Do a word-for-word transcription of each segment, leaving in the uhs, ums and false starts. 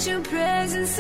let your presence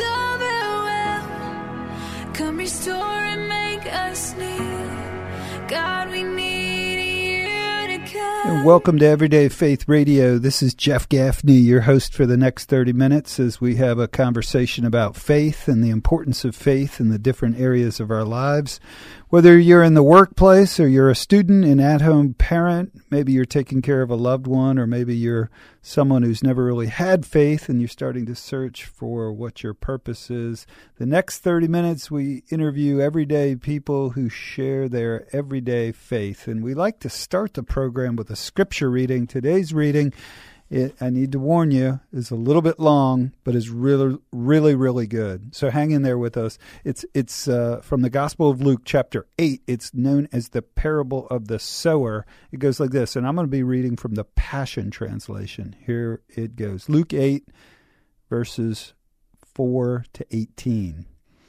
overwhelm. Come restore and make us new. God, we need you to come. And welcome to Everyday Faith Radio. This is Jeff Gaffney, your host for the next thirty minutes as we have a conversation about faith and the importance of faith in the different areas of our lives. Whether you're in the workplace or you're a student, an at-home parent, maybe you're taking care of a loved one, or maybe you're someone who's never really had faith and you're starting to search for what your purpose is. The next thirty minutes, we interview everyday people who share their everyday faith. And we like to start the program with a scripture reading. Today's reading, It, I need to warn you, is a little bit long, but is really, really, really good. So hang in there with us. It's it's uh, from the Gospel of Luke, chapter eight. It's known as the parable of the sower. It goes like this, and I'm going to be reading from the Passion Translation. Here it goes. Luke eight, verses four to eighteen.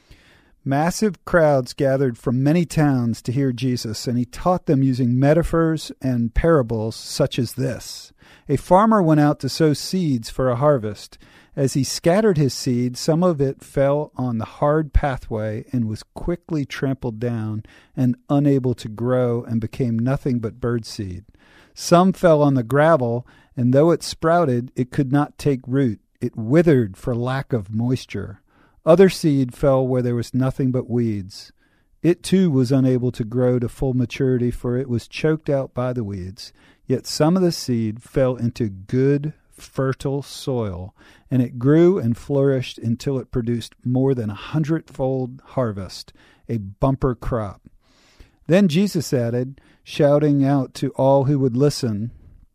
Massive crowds gathered from many towns to hear Jesus, and he taught them using metaphors and parables such as this. A farmer went out to sow seeds for a harvest. As he scattered his seed, some of it fell on the hard pathway and was quickly trampled down and unable to grow and became nothing but birdseed. Some fell on the gravel, and though it sprouted, it could not take root. It withered for lack of moisture. Other seed fell where there was nothing but weeds. It too was unable to grow to full maturity, for it was choked out by the weeds. Yet some of the seed fell into good, fertile soil, and it grew and flourished until it produced more than a hundredfold harvest, a bumper crop. Then Jesus added, shouting out to all who would listen,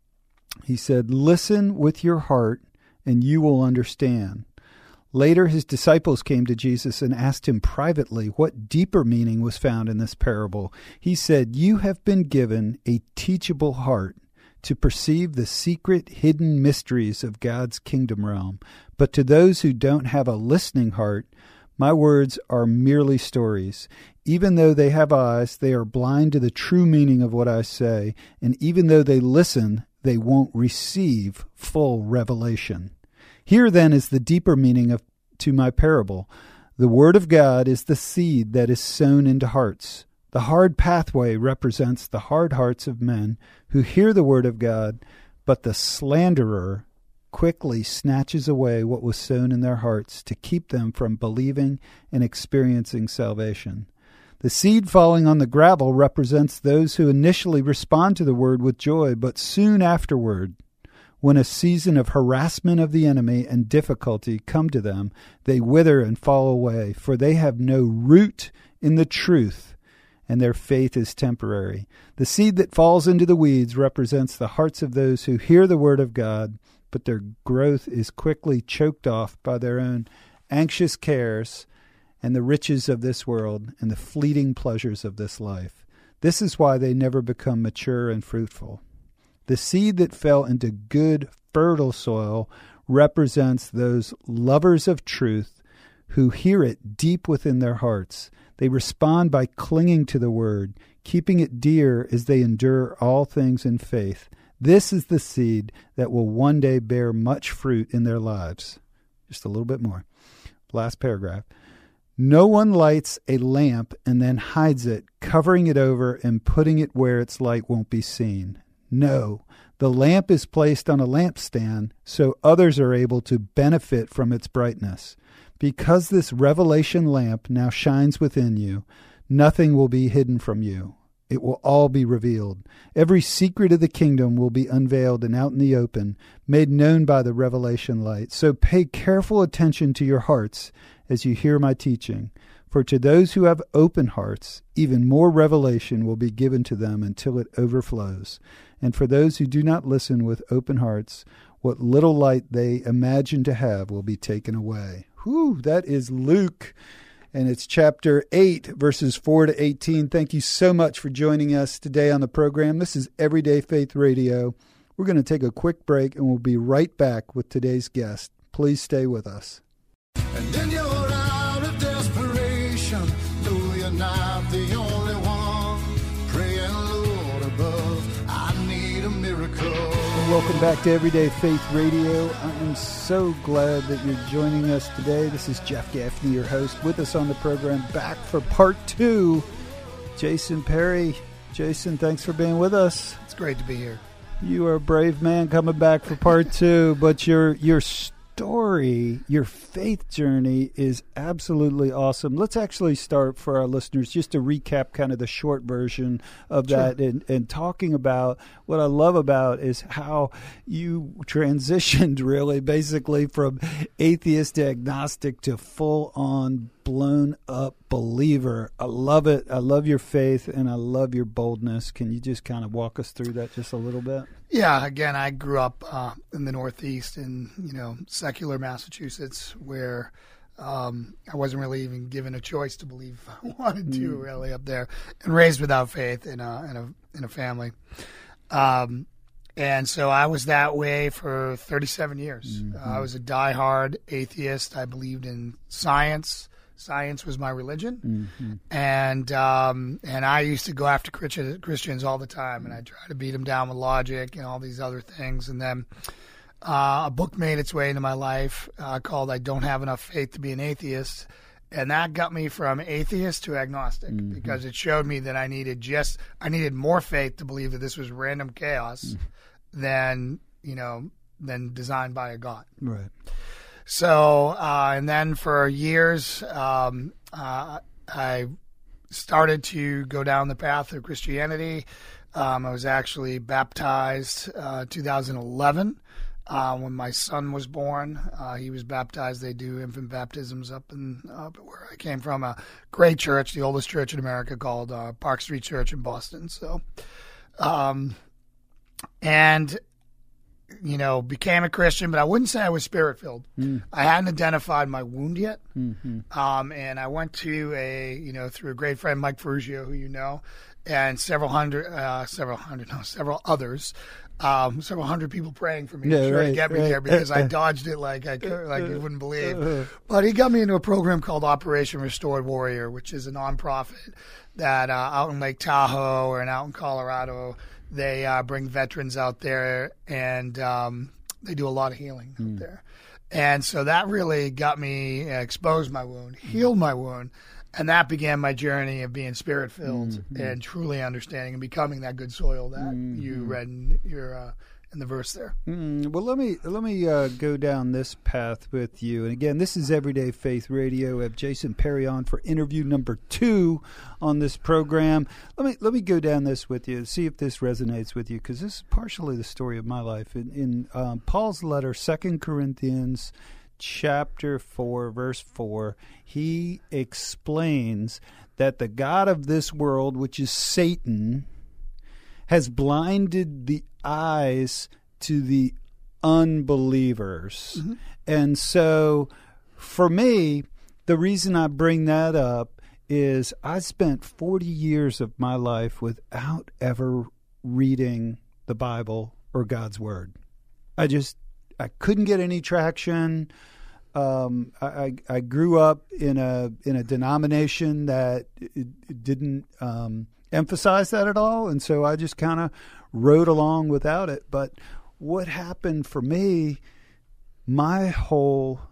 he said, "Listen with your heart, and you will understand." Later, his disciples came to Jesus and asked him privately what deeper meaning was found in this parable. He said, "You have been given a teachable heart to perceive the secret hidden mysteries of God's kingdom realm. But to those who don't have a listening heart, my words are merely stories. Even though they have eyes, they are blind to the true meaning of what I say. And even though they listen, they won't receive full revelation." Here then is the deeper meaning of to my parable. The word of God is the seed that is sown into hearts. The hard pathway represents the hard hearts of men who hear the word of God, but the slanderer quickly snatches away what was sown in their hearts to keep them from believing and experiencing salvation. The seed falling on the gravel represents those who initially respond to the word with joy, but soon afterward, when a season of harassment of the enemy and difficulty come to them, they wither and fall away, for they have no root in the truth, and their faith is temporary. The seed that falls into the weeds represents the hearts of those who hear the word of God, but their growth is quickly choked off by their own anxious cares and the riches of this world and the fleeting pleasures of this life. This is why they never become mature and fruitful. The seed that fell into good, fertile soil represents those lovers of truth who hear it deep within their hearts. They respond by clinging to the word, keeping it dear as they endure all things in faith. This is the seed that will one day bear much fruit in their lives. Just a little bit more. Last paragraph. No one lights a lamp and then hides it, covering it over and putting it where its light won't be seen. No, the lamp is placed on a lampstand so others are able to benefit from its brightness. Because this revelation lamp now shines within you, nothing will be hidden from you. It will all be revealed. Every secret of the kingdom will be unveiled and out in the open, made known by the revelation light. So pay careful attention to your hearts as you hear my teaching. For to those who have open hearts, even more revelation will be given to them until it overflows. And for those who do not listen with open hearts, what little light they imagine to have will be taken away. Whew, that is Luke, and it's chapter eight, verses four to eighteen. Thank you so much for joining us today on the program. This is Everyday Faith Radio. We're going to take a quick break, and we'll be right back with today's guest. Please stay with us. And then you're out of desperation, though you're not the only one. Praying, Lord above, I need a miracle. welcome back to Everyday Faith Radio. I am so glad that you're joining us today. This is Jeff Gaffney, your host. With us on the program, back for part two, Jason Perry. Jason, thanks for being with us. It's great to be here. You are a brave man coming back for part two, but your your story, your faith journey is absolutely awesome. Let's actually start for our listeners just to recap kind of the short version of Sure. that and, and talking about what I love about is how you transitioned really basically from atheist to agnostic to full on blown up believer. I love it. I love your faith and I love your boldness. Can you just kind of walk us through that just a little bit? Yeah, again, I grew up uh, in the Northeast in, you know, secular Massachusetts where um, I wasn't really even given a choice to believe if I wanted to, Mm. really, up there, and raised without faith in a, in a, in a family. Um, and so I was that way for thirty-seven years. Mhm. Uh, I was a diehard atheist. I believed in science. Science was my religion. Mhm. And um, and I used to go after Christi- Christians all the time, and I try to beat them down with logic and all these other things. And then uh, a book made its way into my life uh, called "I Don't Have Enough Faith to Be an Atheist," and that got me from atheist to agnostic Mhm. because it showed me that I needed just I needed more faith to believe that this was random chaos than you know than designed by a God. Right. So, uh, and then for years, um, uh, I started to go down the path of Christianity. Um, I was actually baptized uh, two thousand eleven uh, when my son was born. Uh, he was baptized. They do infant baptisms up in up where I came from, a great church, the oldest church in America, called uh, Park Street Church in Boston. So, um, and you know, became a Christian, but I wouldn't say I was spirit-filled. Mm. I hadn't identified my wound yet. Mhm. Um, and I went to a, you know, through a great friend, Mike Ferrugio, who you know, and several hundred, uh, several hundred, no, several others, um, several hundred people praying for me Yeah, to try right, to get me right. there because I dodged it like I could, like you wouldn't Uh, believe. But he got me into a program called Operation Restored Warrior, which is a nonprofit that uh, out in Lake Tahoe and out in Colorado, they uh, bring veterans out there and um, they do a lot of healing Mm. out there. And so that really got me, uh, exposed my wound, healed my wound, and that began my journey of being spirit-filled Mhm. and truly understanding and becoming that good soil that you Mhm. read in your uh, in the verse there. Mm, well, let me let me uh, go down this path with you. And again, this is Everyday Faith Radio. We have Jason Perry on for interview number two on this program. Let me let me go down this with you and see if this resonates with you, because this is partially the story of my life. In, in um, Paul's letter, Second Corinthians chapter four, verse four, he explains that the God of this world, which is Satan, has blinded the eyes to the unbelievers. Mm-hmm. And so for me, the reason I bring that up is I spent forty years of my life without ever reading the Bible or God's Word. I just, I couldn't get any traction. Um, I, I, I grew up in a in a denomination that it, it didn't um, emphasize that at all, and so I just kind of rode along without it. But what happened for me, my whole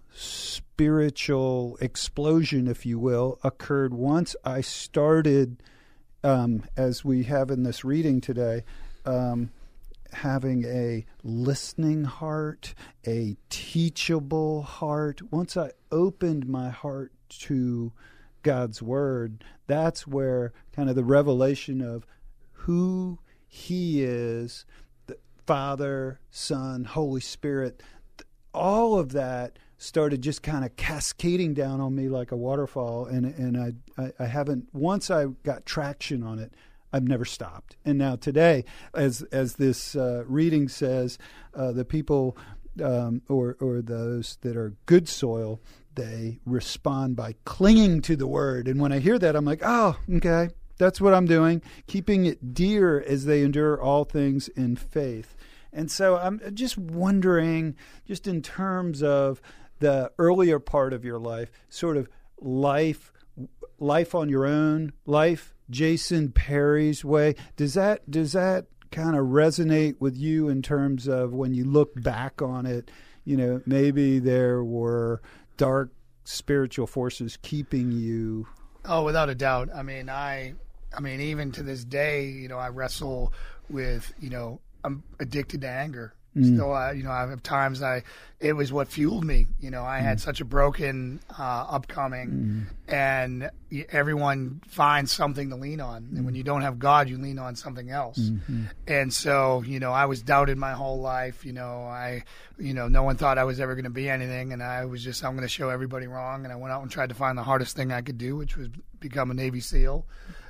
spiritual explosion, if you will, occurred once I started, um, as we have in this reading today, um, having a listening heart, a teachable heart. Once I opened my heart to God's Word, that's where kind of the revelation of who He is, the Father, Son, Holy Spirit, all of that started just kind of cascading down on me like a waterfall. And and I, I, I haven't, once I got traction on it, I've never stopped. And now today, as as this uh, reading says, uh, the people um, or or those that are good soil, they respond by clinging to the Word. And when I hear that, I'm like, oh, okay, that's what I'm doing, keeping it dear as they endure all things in faith. And so I'm just wondering, just in terms of the earlier part of your life, sort of life, life on your own, life Jason Perry's way, does that does that kind of resonate with you in terms of when you look back on it, you know, maybe there were dark spiritual forces keeping you? Oh, without a doubt. I mean, I, I mean, even to this day, you know, I wrestle with, you know, I'm addicted to anger. Mm. Still, I, you know, I have times I, it was what fueled me. You know, I mm. had such a broken uh, upcoming, mm. and everyone finds something to lean on. Mm. And when you don't have God, you lean on something else. Mm-hmm. And so, you know, I was doubted my whole life. You know, I, you know, no one thought I was ever going to be anything, and I was just, I'm going to show everybody wrong. And I went out and tried to find the hardest thing I could do, which was become a Navy SEAL.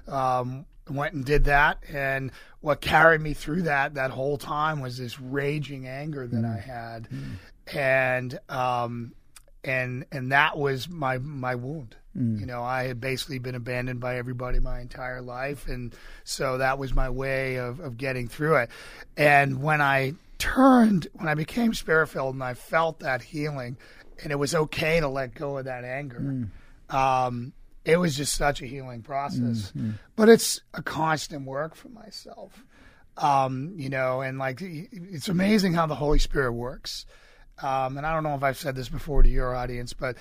Um, went and did that, and what carried me through that that whole time was this raging anger that mm. I had, mm. and um, and and that was my my wound. Mm. You know, I had basically been abandoned by everybody my entire life, and so that was my way of, of getting through it. And when I turned, when I became Spirit-filled, and I felt that healing, and it was okay to let go of that anger. Mm. Um, It was just such a healing process, mm-hmm. but it's a constant work for myself, um, you know, and like, it's amazing how the Holy Spirit works. Um, and I don't know if I've said this before to your audience, but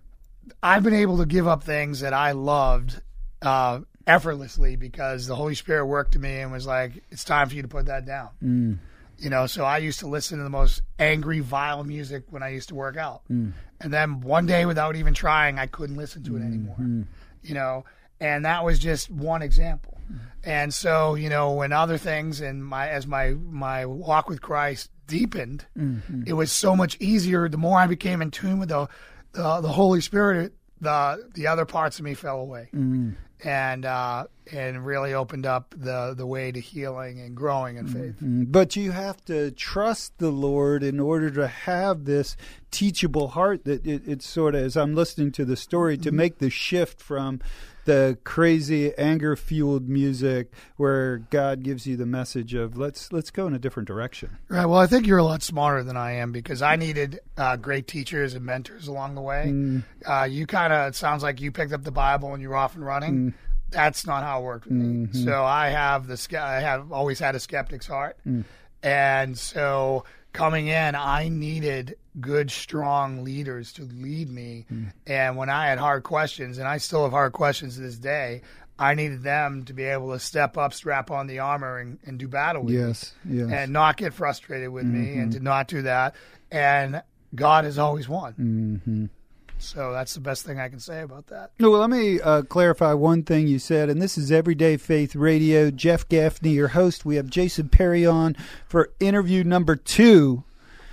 I've been able to give up things that I loved uh, effortlessly because the Holy Spirit worked to me and was like, it's time for you to put that down. Mm. You know, so I used to listen to the most angry, vile music when I used to work out. Mm. And then one day, without even trying, I couldn't listen to it anymore. Mm. You know, and that was just one example. Mm. And so, you know, when other things and my as my my walk with Christ deepened, mm-hmm. it was so much easier. The more I became in tune with the the, the Holy Spirit, the the other parts of me fell away. Mm. And uh, and really opened up the, the way to healing and growing in faith. Mm-hmm. But you have to trust the Lord in order to have this teachable heart that it, it's sort of, as I'm listening to the story, to mm-hmm. make the shift from the crazy anger-fueled music where God gives you the message of let's let's go in a different direction. Right. Well, I think you're a lot smarter than I am because I needed uh, great teachers and mentors along the way. Mm. Uh, you kind of, it sounds like you picked up the Bible and you're off and running. Mm. That's not how it worked with me. Mm-hmm. So I have the I have always had a skeptic's heart, mm. and so coming in, I needed good, strong leaders to lead me. Mm. And when I had hard questions, and I still have hard questions to this day, I needed them to be able to step up, strap on the armor, and, and do battle with yes, me, yes. and not get frustrated with mm-hmm. me, and to not do that. And God has always won. Mm-hmm. So that's the best thing I can say about that. Well, let me uh, clarify one thing you said, and this is Everyday Faith Radio. Jeff Gaffney, your host. We have Jason Perry on for interview number two.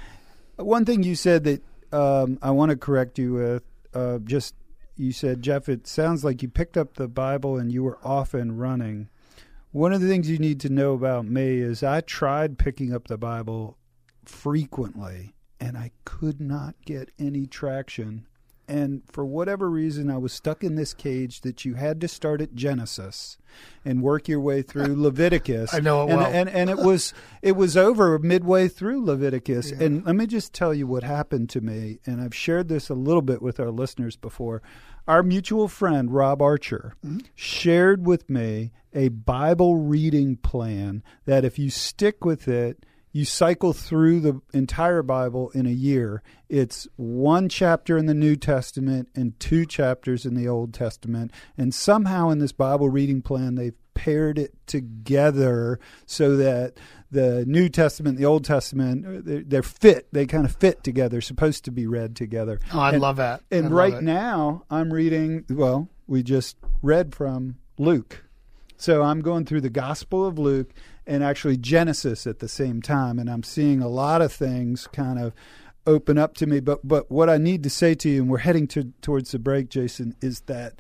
One thing you said that um, I want to correct you with, uh, just you said, Jeff, it sounds like you picked up the Bible and you were off and running. One of the things you need to know about me is I tried picking up the Bible frequently, and I could not get any traction. And for whatever reason, I was stuck in this cage that you had to start at Genesis and work your way through Leviticus. I know it and, well. And, and it was it was over midway through Leviticus. Yeah. And let me just tell you what happened to me. And I've shared this a little bit with our listeners before. Our mutual friend, Rob Archer, mm-hmm. shared with me a Bible reading plan that if you stick with it, you cycle through the entire Bible in a year. It's one chapter in the New Testament and two chapters in the Old Testament. And somehow in this Bible reading plan, they've paired it together so that the New Testament and the Old Testament, they're, they're fit. They kind of fit together, supposed to be read together. Oh, I and, love that. And I right love it. now, I'm reading, well, we just read from Luke. So I'm going through the Gospel of Luke and actually Genesis at the same time, and I'm seeing a lot of things kind of open up to me. But but what I need to say to you, and we're heading to, towards the break, Jason, is that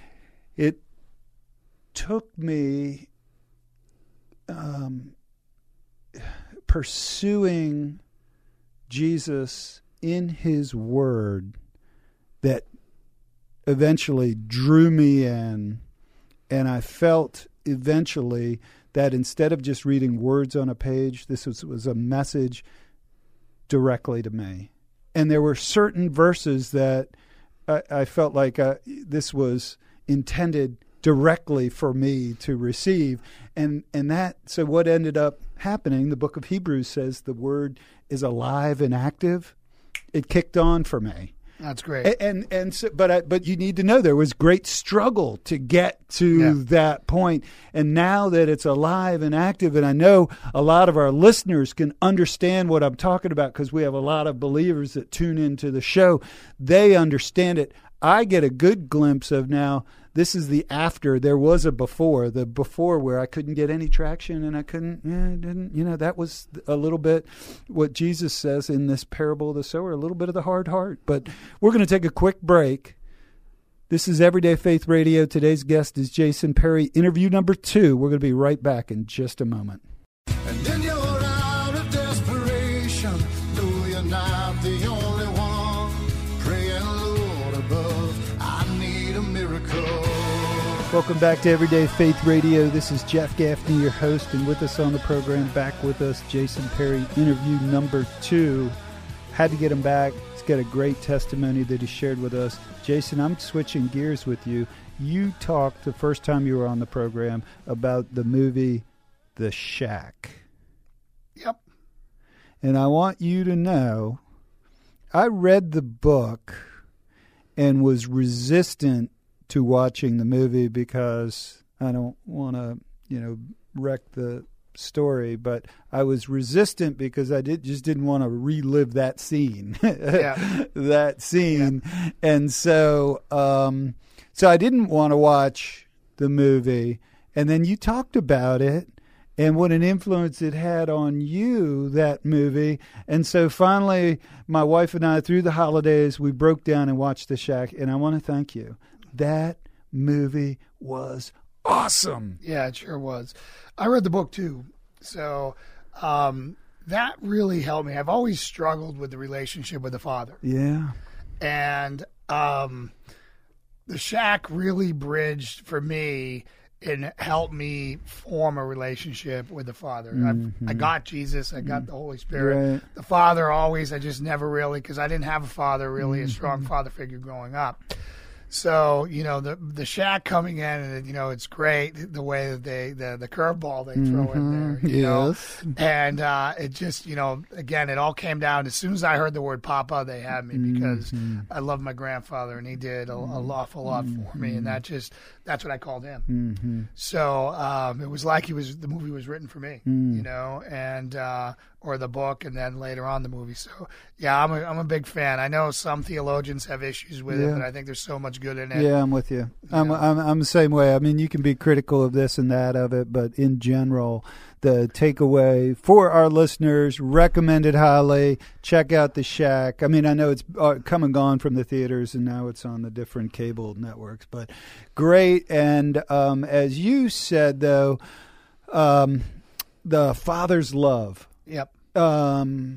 it took me um, pursuing Jesus in His Word that eventually drew me in, and I felt eventually that instead of just reading words on a page, this was, was a message directly to me. And there were certain verses that I, I felt like uh, this was intended directly for me to receive. And and that, so what ended up happening, the book of Hebrews says the word is alive and active. It kicked on for me. That's great. And and, and so, but I, but you need to know there was great struggle to get to Yeah. that point. And now that it's alive and active, and I know a lot of our listeners can understand what I'm talking about because we have a lot of believers that tune into the show. They understand it. I get a good glimpse of now. This is the after. There was a before. The before where I couldn't get any traction and I couldn't, yeah, I didn't, you know, that was a little bit what Jesus says in this parable of the sower, a little bit of the hard heart. But we're going to take a quick break. This is Everyday Faith Radio. Today's guest is Jason Perry. Interview number two. We're going to be right back in just a moment. And then you're out of desperation. No, you're not the only one. Praying, Lord above, I need a miracle. Welcome back to Everyday Faith Radio. This is Jeff Gaffney, your host, and with us on the program, back with us, Jason Perry, interview number two. Had to get him back. He's got a great testimony that he shared with us. Jason, I'm switching gears with you. You talked the first time you were on the program about the movie The Shack. Yep. And I want you to know, I read the book and was resistant to watching the movie because I don't want to, you know, wreck the story, but I was resistant because I did just didn't want to relive that scene, Yeah. that scene. Yeah. And so, um, so I didn't want to watch the movie. And then you talked about it and what an influence it had on you, that movie. And so finally, my wife and I, through the holidays, we broke down and watched The Shack. And I want to thank you. That movie was awesome. Yeah, it sure was. I read the book too. So um, that really helped me. I've always struggled with the relationship with the Father. Yeah. And um, The Shack really bridged for me and helped me form a relationship with the Father. Mm-hmm. I got Jesus. I got the Holy Spirit. Right. The Father always, I just never really, because I didn't have a father really, Mm-hmm. a strong father figure growing up. So, you know, the the Shack coming in, and, you know, it's great the way that they, the, the curveball they throw in there, you Yes. know. And uh, it just, you know, again, it all came down, as soon as I heard the word Papa, they had me because Mm-hmm. I love my grandfather, and he did a, a awful lot for me, and that just, that's what I called him. Mm-hmm. So um, it was like he was, the movie was written for me, Mm. you know, and uh, or the book, and then later on the movie. So yeah, I'm a, I'm a big fan. I know some theologians have issues with it, Yeah. but I think there's so much good in it. Yeah, I'm with you. I'm, know. I'm I'm the same way. I mean, you can be critical of this and that of it, but in general, the takeaway for our listeners, recommended highly. Check out The Shack. I mean, I know it's uh, come and gone from the theaters, and now it's on the different cable networks, but great. And um, as you said, though, um, the Father's love. Yep. Um,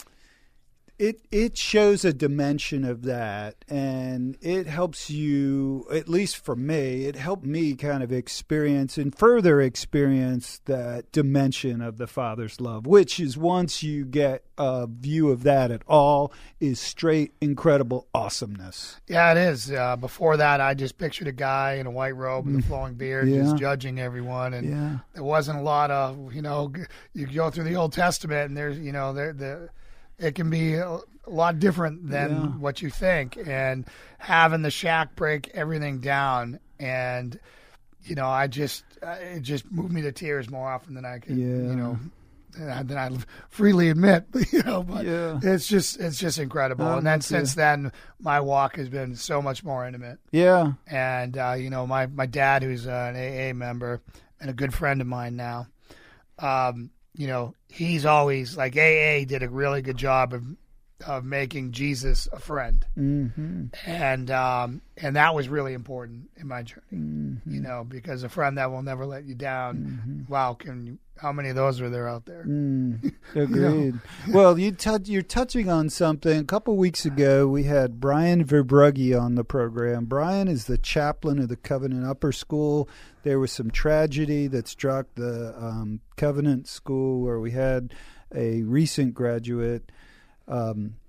it it shows a dimension of that, and it helps you, at least for me, it helped me kind of experience and further experience that dimension of the Father's love, which is, once you get a view of that at all, is straight, incredible awesomeness. Yeah, it is. Uh, before that, I just pictured a guy in a white robe with a flowing beard, Yeah. just judging everyone, and Yeah. there wasn't a lot of, you know, g- you go through the Old Testament, and there's, you know, there the it can be a lot different than Yeah. what you think, and having The Shack break everything down, and you know, I just uh, it just moved me to tears more often than I could, Yeah. you know, than I, than I freely admit, you know, but Yeah. it's just it's just incredible. I'm and then with you. since then, my walk has been so much more intimate. Yeah. And uh, you know, my my dad, who's uh, an A A member and a good friend of mine now, um, you know, he's always like, A A did a really good job of of making Jesus a friend, Mm-hmm. and um, and that was really important in my journey. Mm-hmm. You know, because a friend that will never let you down. Wow, can you, how many of those are there out there? Mm, agreed. Well, you touch, you're touching on something. A couple weeks ago, we had Brian Verbrugge on the program. Brian is the chaplain of the Covenant Upper School. There was some tragedy that struck the um, Covenant School where we had a recent graduate um,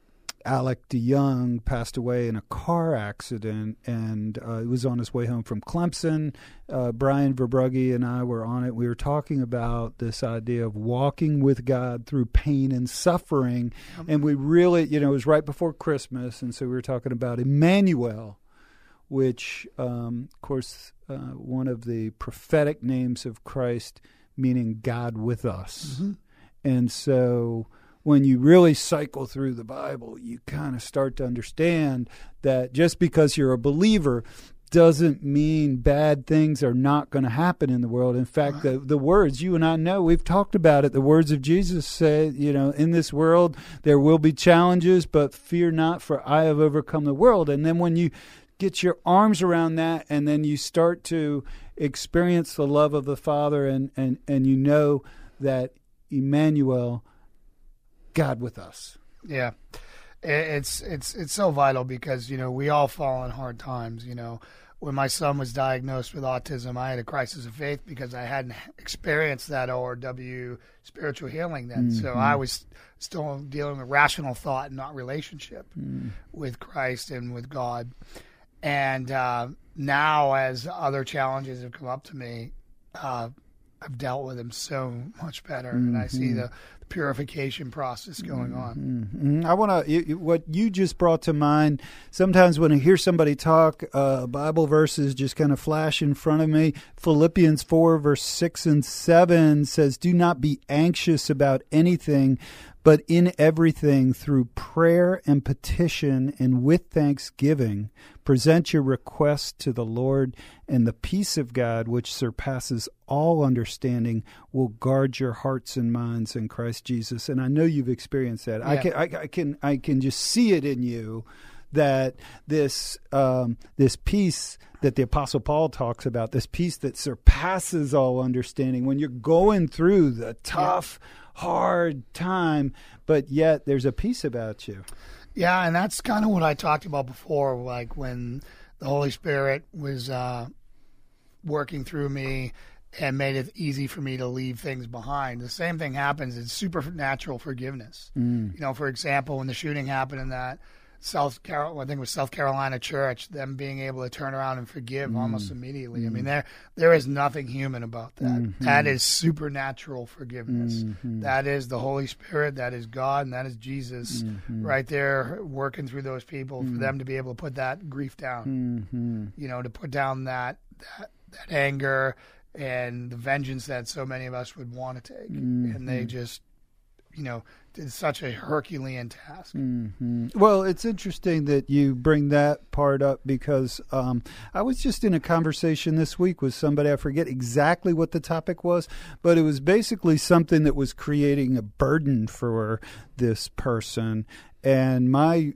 Alec DeYoung passed away in a car accident, and uh, he was on his way home from Clemson. Uh, Brian Verbrugge and I were on it. We were talking about this idea of walking with God through pain and suffering, and we really, you know, it was right before Christmas, and so we were talking about Emmanuel, which, um, of course, uh, one of the prophetic names of Christ, meaning God with us. Mm-hmm. And so when you really cycle through the Bible, you kind of start to understand that just because you're a believer doesn't mean bad things are not going to happen in the world. In fact, the, the words you and I know, we've talked about it, the words of Jesus say, you know, in this world there will be challenges, but fear not, for I have overcome the world. And then when you get your arms around that, and then you start to experience the love of the Father, and, and, and you know that Emmanuel, God with us. Yeah, it's it's it's so vital, because, you know, we all fall in hard times. You know, when my son was diagnosed with autism, I had a crisis of faith because I hadn't experienced that O R W spiritual healing then. Mm-hmm. So I was still dealing with rational thought and not relationship mm. with Christ and with God. And uh, now, as other challenges have come up to me, uh, I've dealt with them so much better, mm-hmm. and I see the, the purification process going mm-hmm. on. Mm-hmm. I want to, what you just brought to mind, sometimes when I hear somebody talk, uh, Bible verses just kind of flash in front of me. Philippians four, verse six and seven says, "Do not be anxious about anything, but in everything, through prayer and petition and with thanksgiving, present your requests to the Lord, and the peace of God, which surpasses all understanding, will guard your hearts and minds in Christ Jesus." And I know you've experienced that. Yeah. I can, I, I can, I can just see it in you, that this, um, this peace that the Apostle Paul talks about, this peace that surpasses all understanding, when you're going through the tough, yeah. hard time, but yet there's a peace about you. Yeah, and that's kind of what I talked about before, like when the Holy Spirit was uh, working through me and made it easy for me to leave things behind. The same thing happens. It's supernatural forgiveness. Mm. You know, for example, when the shooting happened in that South Carolina, I think it was South Carolina church, them being able to turn around and forgive mm. almost immediately. Mm. I mean, there there is nothing human about that. Mm-hmm. That is supernatural forgiveness. Mm-hmm. That is the Holy Spirit. That is God, and that is Jesus mm-hmm. right there working through those people mm. for them to be able to put that grief down. Mm-hmm. You know, to put down that that, that anger and the vengeance that so many of us would want to take, mm-hmm. and they just, you know, did such a Herculean task. Mm-hmm. Well, it's interesting that you bring that part up, because um, I was just in a conversation this week with somebody. I forget exactly what the topic was, but it was basically something that was creating a burden for this person. And my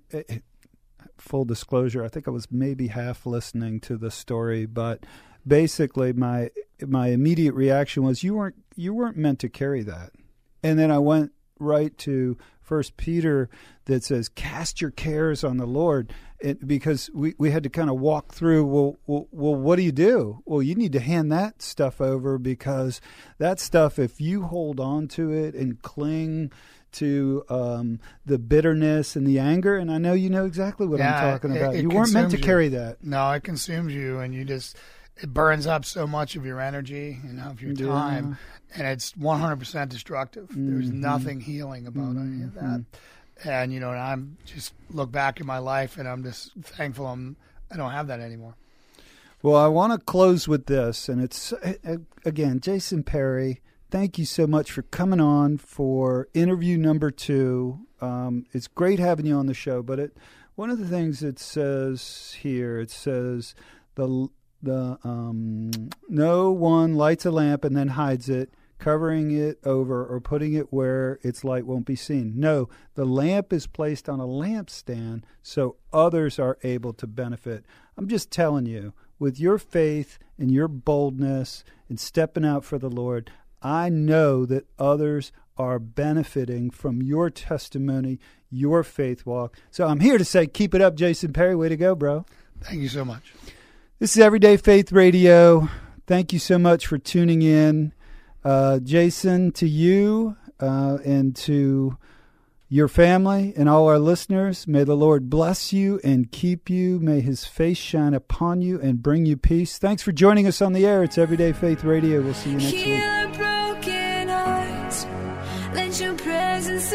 full disclosure, I think I was maybe half listening to the story, but basically my my immediate reaction was, you weren't you weren't meant to carry that. And then I went right to First Peter that says, "Cast your cares on the Lord," it, because we, we had to kind of walk through. Well, well, well, what do you do? Well, you need to hand that stuff over, because that stuff, if you hold on to it and cling to um, the bitterness and the anger, and I know you know exactly what yeah, I'm talking about. It, it you weren't meant to you. carry that. No, it consumes you, and you just it burns up so much of your energy and of your time. Yeah. And it's one hundred percent destructive. Mm-hmm. There's nothing healing about mm-hmm. any of that. And, you know, and I'm just look back in my life, and I'm just thankful I'm, I don't have that anymore. Well, I want to close with this. And it's, again, Jason Perry, thank you so much for coming on for interview number two. Um, it's great having you on the show. But it, one of the things it says here, it says the the um, no one lights a lamp and then hides it, covering it over or putting it where its light won't be seen. No, the lamp is placed on a lampstand so others are able to benefit. I'm just telling you, with your faith and your boldness and stepping out for the Lord, I know that others are benefiting from your testimony, your faith walk. So I'm here to say, keep it up, Jason Perry. Way to go, bro. Thank you so much. This is Everyday Faith Radio. Thank you so much for tuning in. Uh, Jason, to you uh, and to your family, and all our listeners. May the Lord bless you and keep you. May his face shine upon you and bring you peace. Thanks for joining us on the air. It's Everyday Faith Radio. We'll see you next Heal week. our broken hearts. Let your presence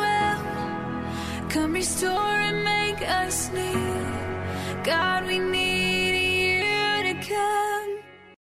overwhelm. Come restore and make us new. God, we need